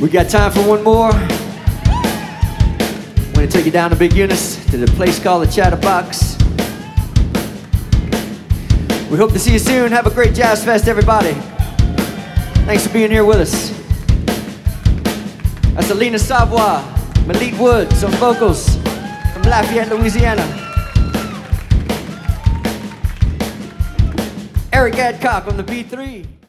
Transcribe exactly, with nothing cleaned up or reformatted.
We got time for one more. I'm gonna take you down to Big Eunice to the place called the Chatterbox. We hope to see you soon. Have a great Jazz Fest, everybody. Thanks for being here with us. That's Alina Savoy, Malik Woods on vocals from Lafayette, Louisiana. Eric Adcock on the B three.